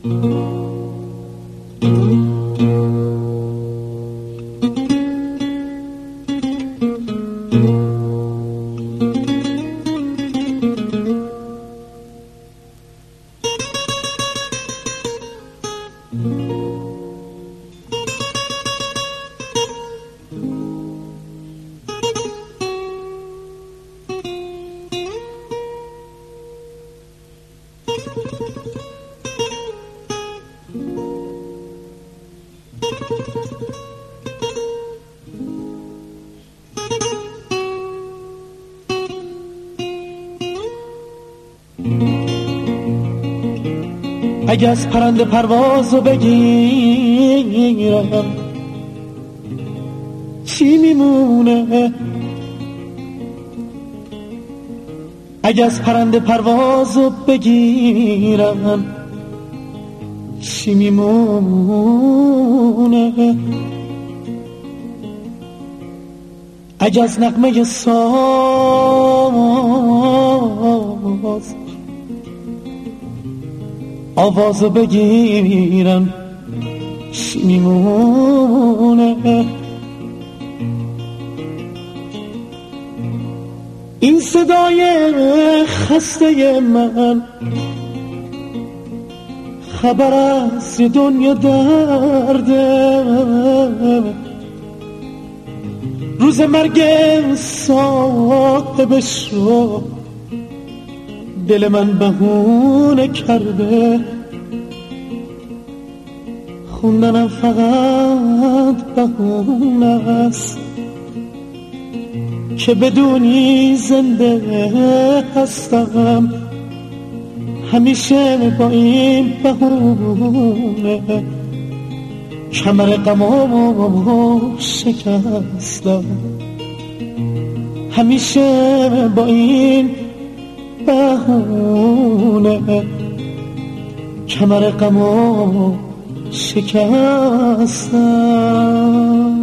اگه از پرنده پروازو بگیرم چی میمونه؟ اگه از پرنده پروازو بگیرم چی میمونه؟ اگه از نغمه ساز آوازو بگیرم چی میمونه؟ این صدای خسته من خبر از دنیا درده، روز مرگ صاحبش رو دل من بهونه کرده، خوندنم فقط بهونه است که بدونی زنده هستم، همیشه با این بهونه کمر غمامو شکستم، همیشه با این بهونه کمر غمامو شکستم.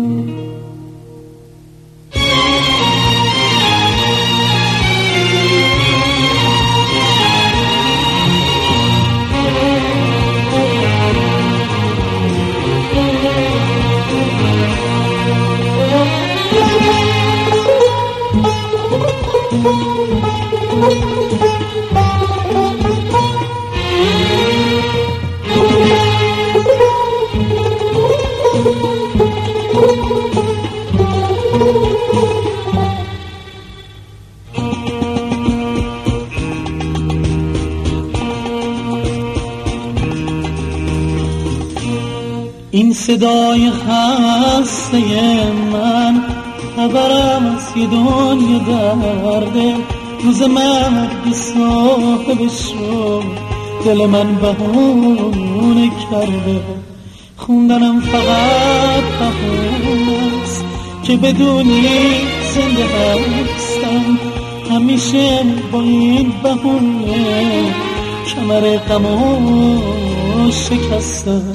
این صدای خسته من خبرم از یه دنیا درده، روز مرگ صاحبش رو دل من بهونه کرده، خوندنم فقط بهونه است که بدونی زنده هستم، همیشه با این بهونه کمر غمو شکستم.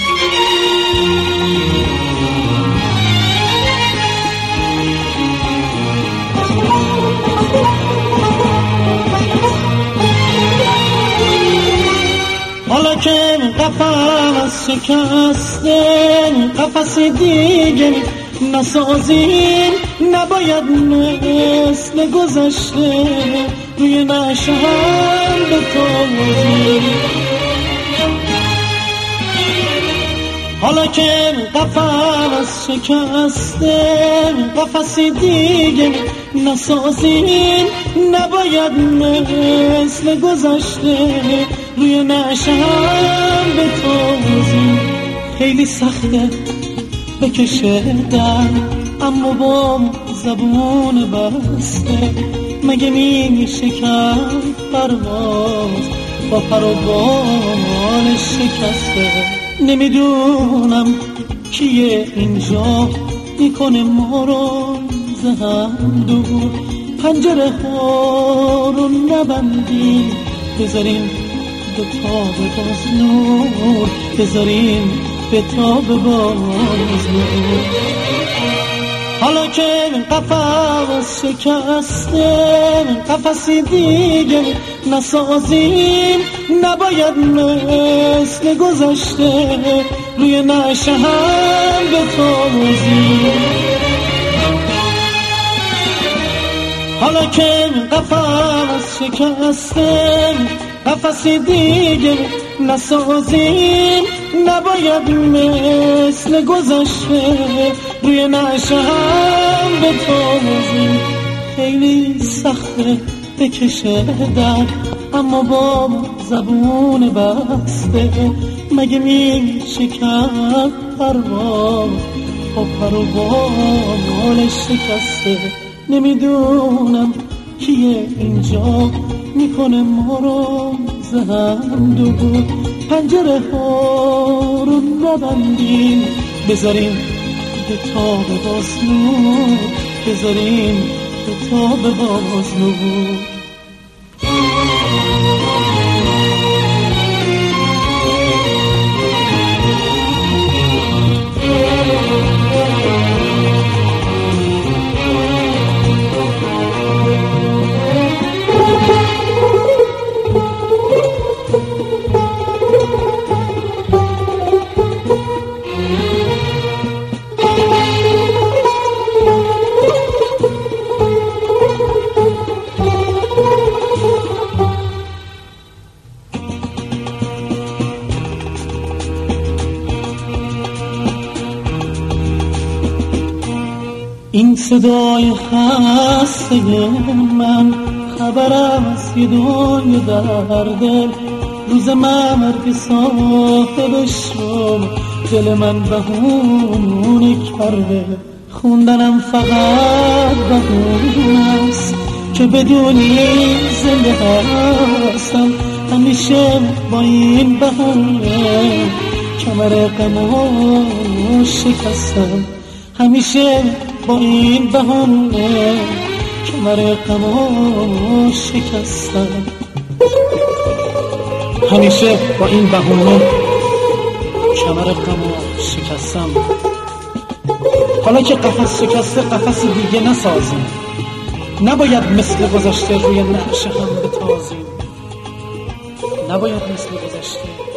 حالا که قفس شکسته قفس دیگه نسازیم، نباید مثل گذشته روی نشه هم بتازیم. حالا که قفس شکسته قفس دیگه نسازیم، نباید مثل گذشته روی نشه هم بتازیم. خیلی سخته بکشه در اما با زبون بسته، مگه میشه کرد پرواز با پر و بال شکسته. نمیدونم کیه اینجا میکنه ما رو زهم دور، پنجره ها رو نبندیم بذاریم به تاب باز نور، بذاریم به تاب باز نور. حالا که قفس شکسته قفسی دیگه نسازیم، نباید مثل گذشته روی نعشه هم بتازیم. حالا که قفس شکسته قفسی دیگه نسازیم، نباید مثل گذشته روی نعشه هم بتازیم. خیلی سخته بکشه در، اما با زبون بسته مگه میشه کرد پرواز با پر و بال شکسته. نمیدونم کیه اینجا میکنه ما رو زهم دو، پنجره ها رو نبندیم، بذاریم به تاب باز نور، بذاریم به تاب باز نور. این صدای خسته من خبرم از یه دنیا در دل، روز مرگ صاحبش رو دل من بهونه کرده. خوندنم فقط بهونه است که بدونی زنده هستم، همیشه با این بهونه کمر غمو شکستم، همیشه با این بهونه کمر غمو شکستم، همیشه با این بهونه کمر غمو شکستم. حالا که قفس شکسته قفس دیگه نسازیم، نباید مثل گذشته روی نعشه هم بتازیم، نباید مثل گذشته